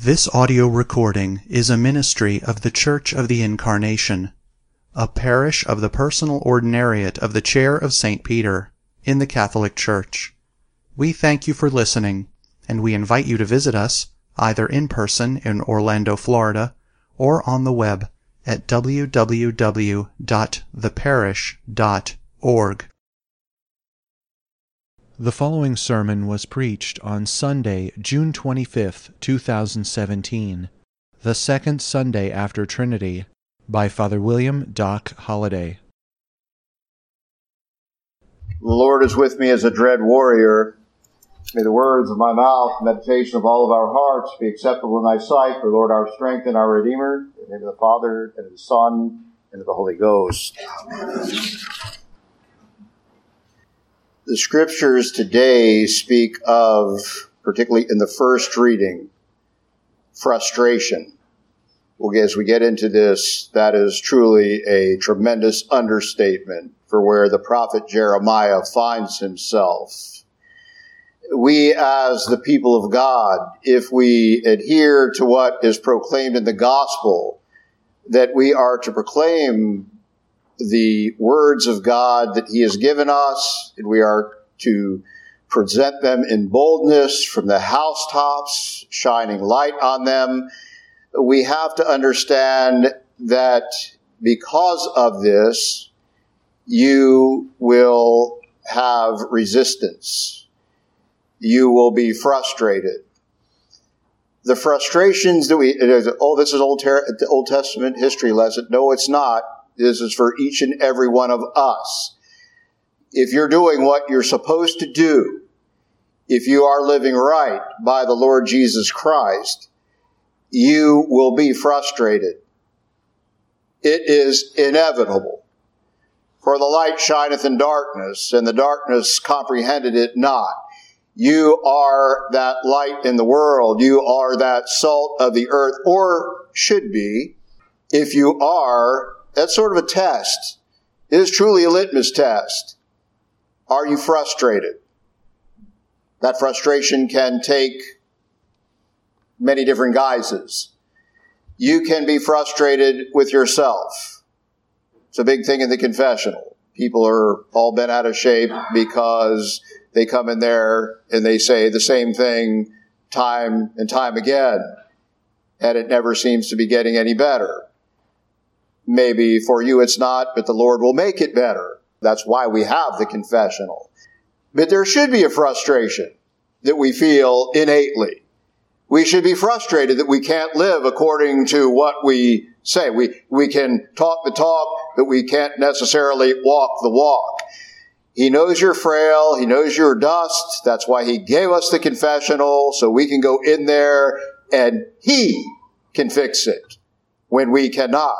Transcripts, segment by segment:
This audio recording is a ministry of the Church of the Incarnation, a parish of the Personal Ordinariate of the Chair of St. Peter, in the Catholic Church. We thank you for listening, and we invite you to visit us, either in person in Orlando, Florida, or on the web at www.theparish.org. The following sermon was preached on Sunday, June 25th, 2017, the second Sunday after Trinity, by Father William Doc Holliday. The Lord is with me as a dread warrior. May the words of my mouth, the meditation of all of our hearts be acceptable in thy sight, for Lord, our strength and our Redeemer. In the name of the Father, and of the Son, and of the Holy Ghost. Amen. The scriptures today speak of, particularly in the first reading, frustration. As we get into this, that is truly a tremendous understatement for where the prophet Jeremiah finds himself. We, as the people of God, if we adhere to what is proclaimed in the gospel, that we are to proclaim the words of God that he has given us, and we are to present them in boldness from the housetops, shining light on them. We have to understand that because of this, you will have resistance. You will be frustrated. The frustrations that this is Old Testament history lesson. No, it's not. This is for each and every one of us. If you're doing what you're supposed to do, if you are living right by the Lord Jesus Christ, you will be frustrated. It is inevitable. For the light shineth in darkness, and the darkness comprehended it not. You are that light in the world. You are that salt of the earth, or should be. If you are, that's sort of a test. It is truly a litmus test. Are you frustrated? That frustration can take many different guises. You can be frustrated with yourself. It's a big thing in the confessional. People are all bent out of shape because they come in there and they say the same thing time and time again, and it never seems to be getting any better. Maybe for you it's not, but the Lord will make it better. That's why we have the confessional. But there should be a frustration that we feel innately. We should be frustrated that we can't live according to what we say. We can talk the talk, but we can't necessarily walk the walk. He knows you're frail. He knows you're dust. That's why he gave us the confessional, so we can go in there and he can fix it when we cannot.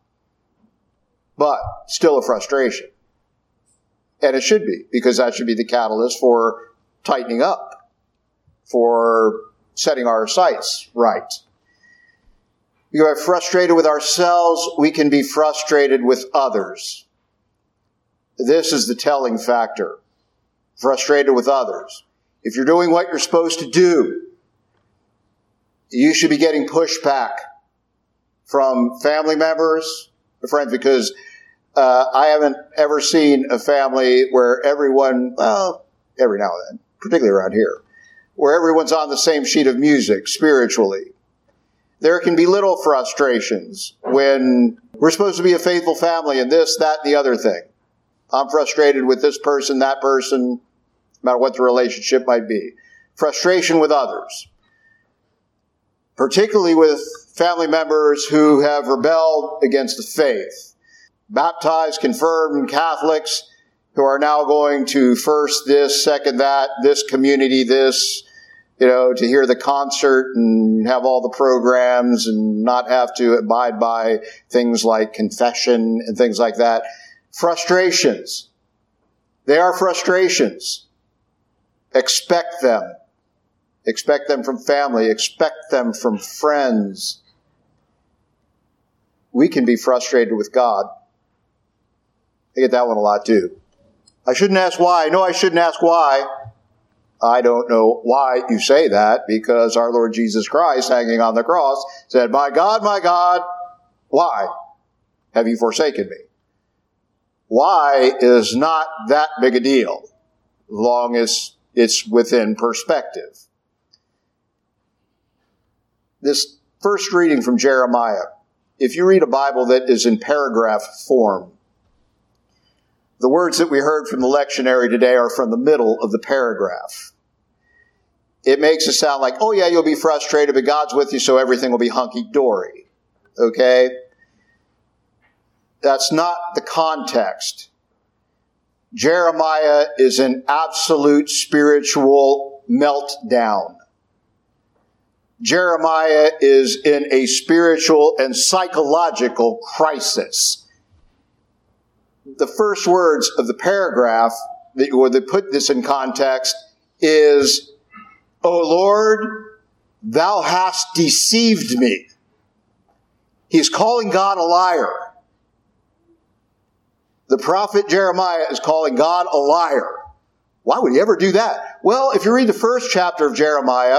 But still a frustration. And it should be, because that should be the catalyst for tightening up, for setting our sights right. We are frustrated with ourselves. We can be frustrated with others. This is the telling factor. Frustrated with others. If you're doing what you're supposed to do, you should be getting pushback from family members, friends, because I haven't ever seen a family where everyone, well, every now and then, particularly around here, where everyone's on the same sheet of music spiritually. There can be little frustrations when we're supposed to be a faithful family and this, that, and the other thing. I'm frustrated with this person, that person, no matter what the relationship might be. Frustration with others. Particularly with family members who have rebelled against the faith. Baptized, confirmed Catholics who are now going to first this, second that, this community this, to hear the concert and have all the programs and not have to abide by things like confession and things like that. Frustrations. They are frustrations. Expect them. Expect them from family. Expect them from friends. We can be frustrated with God. I get that one a lot too. I shouldn't ask why. No, I shouldn't ask why. I don't know why you say that, because our Lord Jesus Christ, hanging on the cross, said, my God, why have you forsaken me? Why is not that big a deal, as long as it's within perspective. This first reading from Jeremiah, if you read a Bible that is in paragraph form, the words that we heard from the lectionary today are from the middle of the paragraph. It makes it sound like, oh yeah, you'll be frustrated, but God's with you, so everything will be hunky-dory. Okay? That's not the context. Jeremiah is in absolute spiritual meltdown. Jeremiah is in a spiritual and psychological crisis. The first words of the paragraph, that put this in context, is, O Lord, thou hast deceived me. He's calling God a liar. The prophet Jeremiah is calling God a liar. Why would he ever do that? Well, if you read the first chapter of Jeremiah,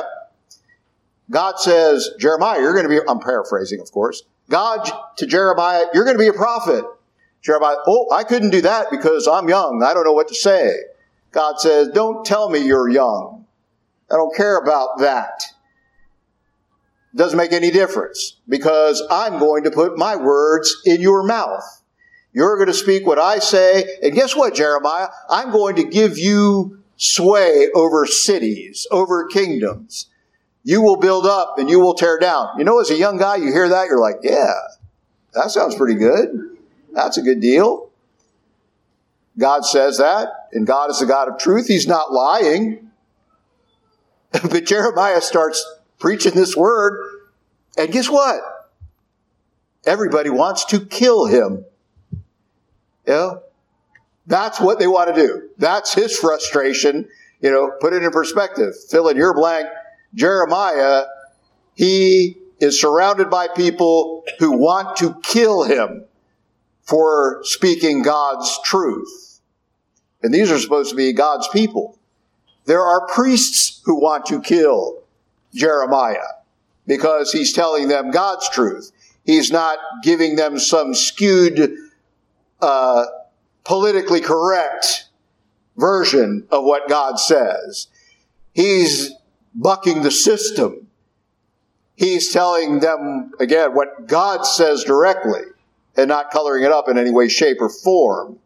God says, Jeremiah, you're going to be, I'm paraphrasing, of course. God to Jeremiah, you're going to be a prophet. Jeremiah, oh, I couldn't do that because I'm young. I don't know what to say. God says, don't tell me you're young. I don't care about that. It doesn't make any difference, because I'm going to put my words in your mouth. You're going to speak what I say. And guess what, Jeremiah? I'm going to give you sway over cities, over kingdoms. You will build up and you will tear down. You know, as a young guy, you hear that, you're like, yeah, that sounds pretty good. That's a good deal. God says that, and God is the God of truth. He's not lying. But Jeremiah starts preaching this word, and guess what? Everybody wants to kill him. You know? That's what they want to do. That's his frustration. You know, put it in perspective. Fill in your blank. Jeremiah, he is surrounded by people who want to kill him for speaking God's truth. And these are supposed to be God's people. There are priests who want to kill Jeremiah because he's telling them God's truth. He's not giving them some skewed, politically correct version of what God says. He's bucking the system. He's telling them, again, what God says directly and not coloring it up in any way, shape, or form.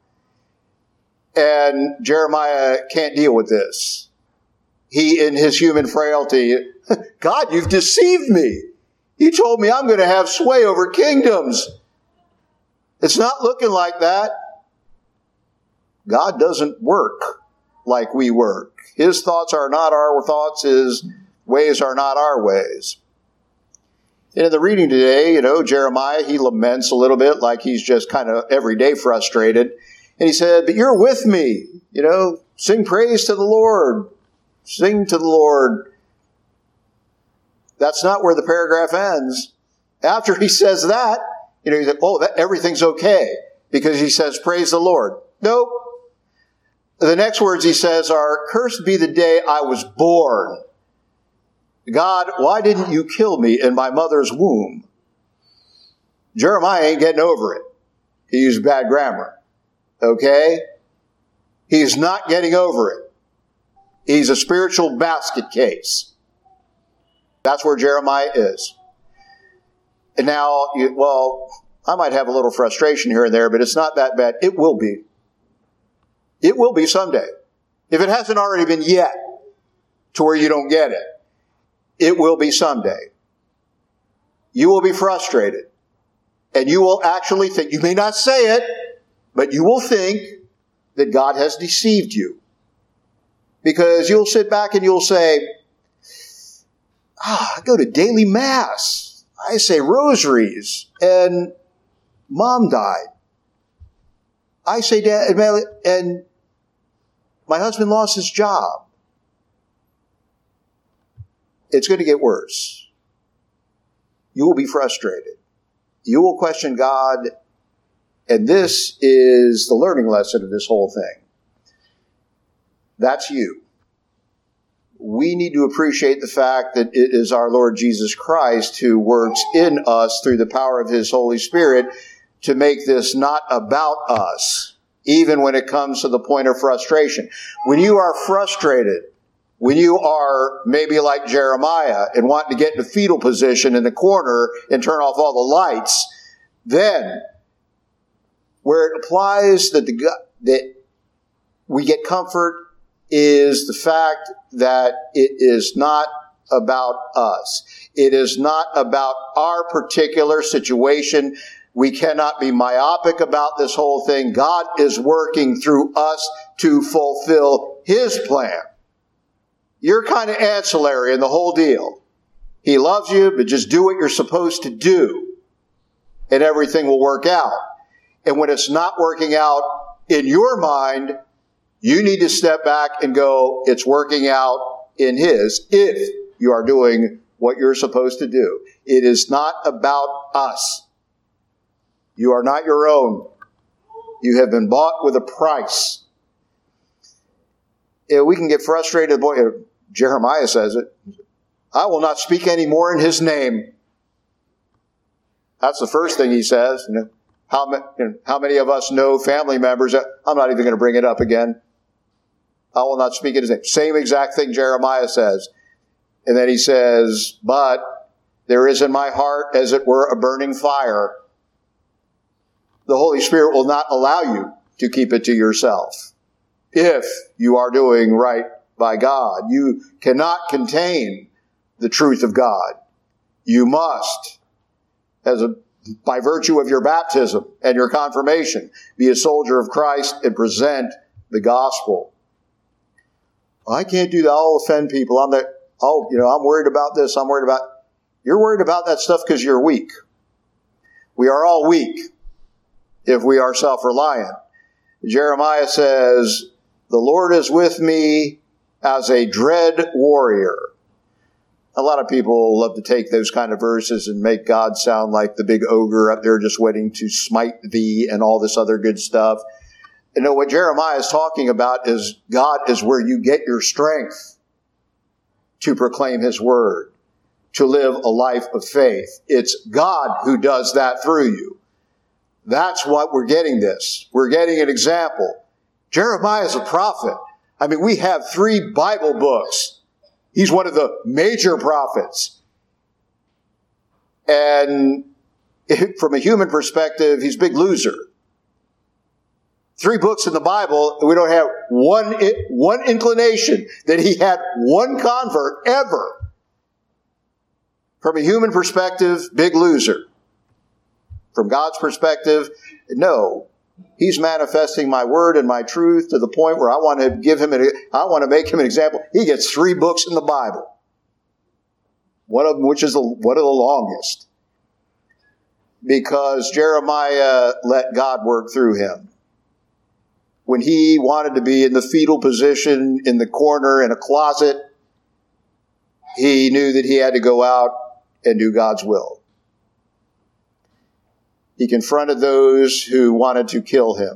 And Jeremiah can't deal with this. He, in his human frailty, God, you've deceived me. You told me I'm going to have sway over kingdoms. It's not looking like that. God doesn't work like we work. His thoughts are not our thoughts. His ways are not our ways. And in the reading today, you know, Jeremiah, he laments a little bit like he's just kind of every day frustrated. And he said, but you're with me. You know, sing praise to the Lord. Sing to the Lord. That's not where the paragraph ends. After he says that, you know, he said, oh, everything's okay because he says, praise the Lord. Nope. The next words he says are, cursed be the day I was born. God, why didn't you kill me in my mother's womb? Jeremiah ain't getting over it. He used bad grammar. Okay? He's not getting over it. He's a spiritual basket case. That's where Jeremiah is. And now, I might have a little frustration here and there, but it's not that bad. It will be. It will be someday. If it hasn't already been yet, to where you don't get it, it will be someday. You will be frustrated. And you will actually think, you may not say it, but you will think that God has deceived you. Because you'll sit back and you'll say, I go to daily mass. I say rosaries. And mom died. I say, Dad, and my husband lost his job. It's going to get worse. You will be frustrated. You will question God. And this is the learning lesson of this whole thing. That's you. we need to appreciate the fact that it is our Lord Jesus Christ who works in us through the power of his Holy Spirit to make this not about us, even when it comes to the point of frustration. When you are frustrated, when you are maybe like Jeremiah and want to get in a fetal position in the corner and turn off all the lights, then where it applies that we get comfort is the fact that it is not about us. It is not about our particular situation. We cannot be myopic about this whole thing. God is working through us to fulfill his plan. You're kind of ancillary in the whole deal. He loves you, but just do what you're supposed to do, and everything will work out. And when it's not working out in your mind, you need to step back and go, it's working out in his, if you are doing what you're supposed to do. It is not about us. You are not your own. You have been bought with a price. We can get frustrated. Boy, Jeremiah says it. I will not speak any more in his name. That's the first thing he says. How many of us know family members? I'm not even going to bring it up again. I will not speak in his name. Same exact thing Jeremiah says. And then he says, but there is in my heart, as it were, a burning fire. The Holy Spirit will not allow you to keep it to yourself. If you are doing right by God, you cannot contain the truth of God. You must, by virtue of your baptism and your confirmation, be a soldier of Christ and present the gospel. I can't do that. I'll offend people. I'm worried about this. You're worried about that stuff because you're weak. We are all weak if we are self-reliant. Jeremiah says, the Lord is with me as a dread warrior. A lot of people love to take those kind of verses and make God sound like the big ogre up there just waiting to smite thee and all this other good stuff. You know, what Jeremiah is talking about is God is where you get your strength to proclaim his word, to live a life of faith. It's God who does that through you. That's what we're getting this. We're getting an example. Jeremiah is a prophet. I mean, we have 3 Bible books. He's one of the major prophets. And from a human perspective, he's a big loser. 3 books in the Bible, we don't have one inclination that he had one convert ever. From a human perspective, big loser. From God's perspective, no. He's manifesting my word and my truth to the point where I want to make him an example. He gets 3 books in the Bible. One of them, which is one of the longest. Because Jeremiah let God work through him. When he wanted to be in the fetal position in the corner in a closet, he knew that he had to go out and do God's will. He confronted those who wanted to kill him.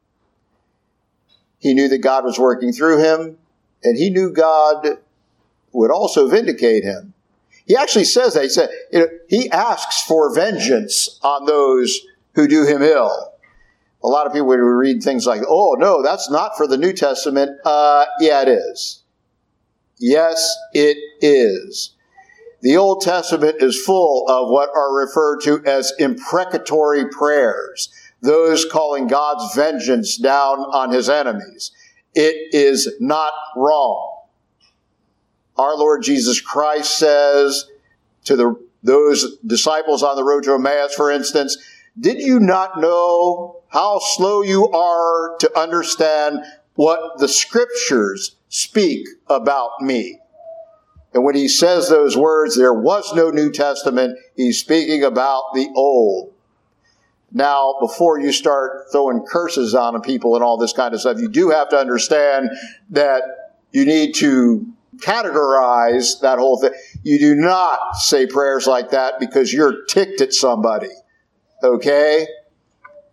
He knew that God was working through him, and he knew God would also vindicate him. He actually says that. He said, he asks for vengeance on those who do him ill. A lot of people would read things like, oh, no, that's not for the New Testament. Yeah, it is. Yes, it is. The Old Testament is full of what are referred to as imprecatory prayers, those calling God's vengeance down on his enemies. It is not wrong. Our Lord Jesus Christ says to those disciples on the road to Emmaus, for instance, did you not know how slow you are to understand what the Scriptures speak about me? And when he says those words, there was no New Testament. He's speaking about the Old. Now, before you start throwing curses on people and all this kind of stuff, you do have to understand that you need to categorize that whole thing. You do not say prayers like that because you're ticked at somebody. Okay?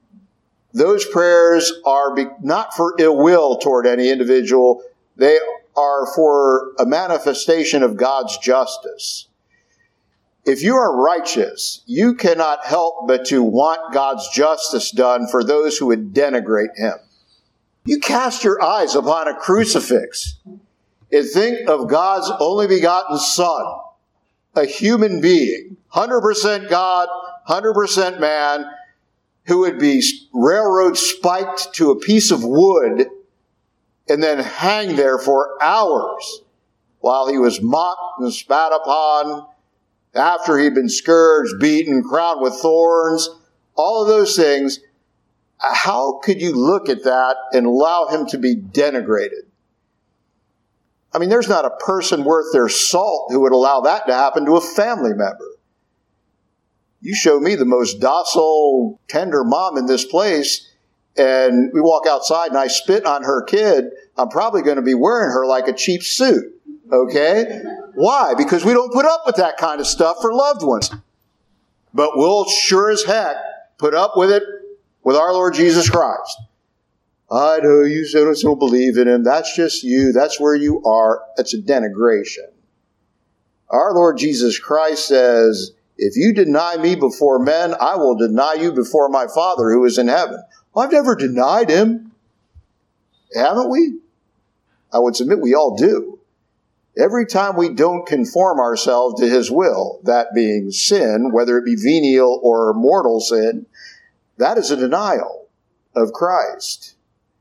Those prayers are not for ill will toward any individual. They are for a manifestation of God's justice. If you are righteous, you cannot help but to want God's justice done for those who would denigrate him. You cast your eyes upon a crucifix and think of God's only begotten Son, a human being, 100% God, 100% man, who would be railroad spiked to a piece of wood and then hang there for hours while he was mocked and spat upon, after he'd been scourged, beaten, crowned with thorns, all of those things. How could you look at that and allow him to be denigrated? I mean, there's not a person worth their salt who would allow that to happen to a family member. You show me the most docile, tender mom in this place, and we walk outside and I spit on her kid, I'm probably going to be wearing her like a cheap suit. Okay? Why? Because we don't put up with that kind of stuff for loved ones. But we'll sure as heck put up with it with our Lord Jesus Christ. I know you don't believe in him. That's just you. That's where you are. That's a denigration. Our Lord Jesus Christ says, if you deny me before men, I will deny you before my Father who is in heaven. I've never denied him. Haven't we? I would submit we all do. Every time we don't conform ourselves to his will, that being sin, whether it be venial or mortal sin, that is a denial of Christ.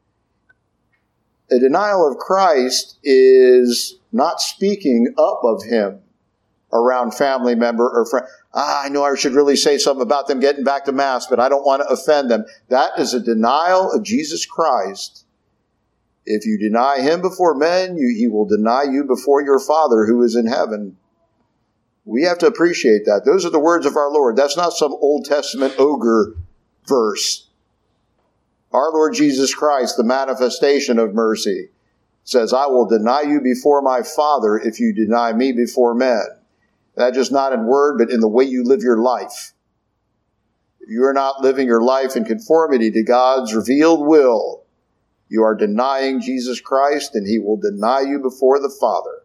A denial of Christ is not speaking up of him around family member or friend. I know I should really say something about them getting back to Mass, but I don't want to offend them. That is a denial of Jesus Christ. If you deny him before men, he will deny you before your Father who is in heaven. We have to appreciate that. Those are the words of our Lord. That's not some Old Testament ogre verse. Our Lord Jesus Christ, the manifestation of mercy, says, I will deny you before my Father if you deny me before men. That's just not in word, but in the way you live your life. If you are not living your life in conformity to God's revealed will, you are denying Jesus Christ, and he will deny you before the Father.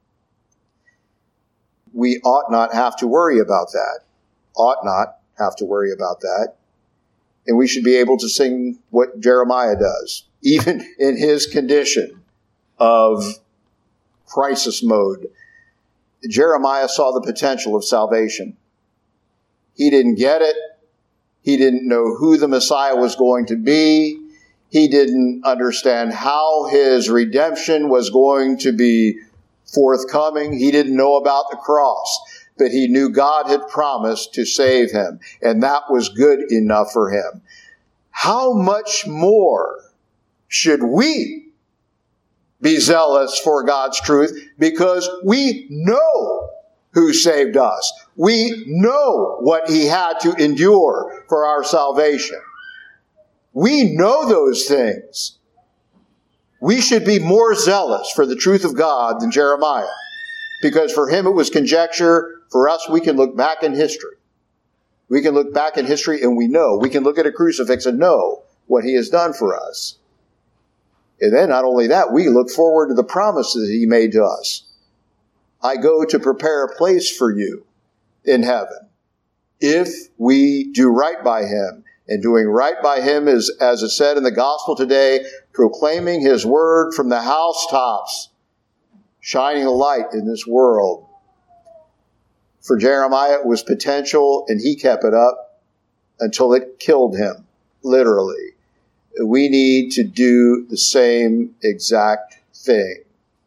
We ought not have to worry about that. Ought not have to worry about that. And we should be able to sing what Jeremiah does, even in his condition of crisis mode. Jeremiah saw the potential of salvation. He didn't get it. He didn't know who the Messiah was going to be. He didn't understand how his redemption was going to be forthcoming. He didn't know about the cross, but he knew God had promised to save him, and that was good enough for him. How much more should we be zealous for God's truth, because we know who saved us. We know what he had to endure for our salvation. We know those things. We should be more zealous for the truth of God than Jeremiah, because for him it was conjecture. For us, we can look back in history. We can look back in history and we know. We can look at a crucifix and know what he has done for us. And then not only that, we look forward to the promises he made to us. I go to prepare a place for you in heaven. If we do right by him, and doing right by him is, as it said in the gospel today, proclaiming his word from the housetops, shining a light in this world. For Jeremiah, it was potential, and he kept it up until it killed him, literally. We need to do the same exact thing.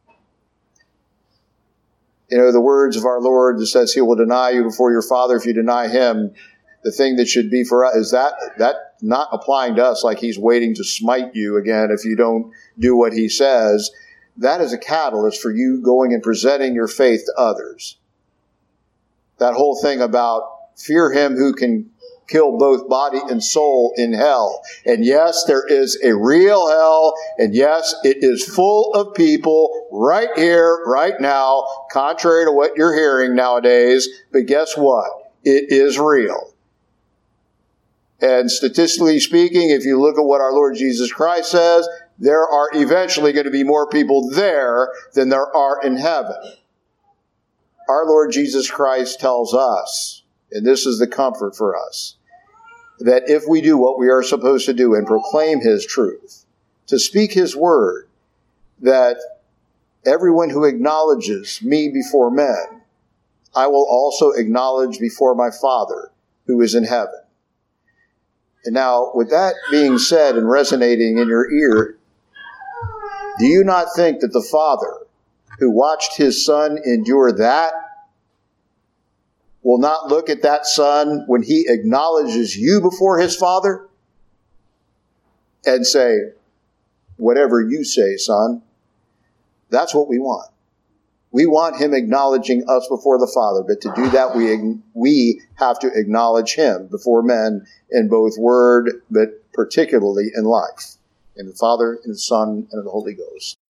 You know, the words of our Lord that says he will deny you before your Father if you deny him. The thing that should be for us is that not applying to us like he's waiting to smite you again if you don't do what he says. That is a catalyst for you going and presenting your faith to others. That whole thing about fear him who can kill both body and soul in hell. And yes, there is a real hell. And yes, it is full of people right here, right now, contrary to what you're hearing nowadays. But guess what? It is real. And statistically speaking, if you look at what our Lord Jesus Christ says, there are eventually going to be more people there than there are in heaven. Our Lord Jesus Christ tells us, and this is the comfort for us, that if we do what we are supposed to do and proclaim his truth, to speak his word, that everyone who acknowledges me before men, I will also acknowledge before my Father who is in heaven. And now, with that being said and resonating in your ear, do you not think that the Father who watched his Son endure that will not look at that Son when he acknowledges you before his Father and say, whatever you say, Son? That's what we want. We want him acknowledging us before the Father, but to do that, we have to acknowledge him before men in both word, but particularly in life, in the Father, in the Son, and in the Holy Ghost.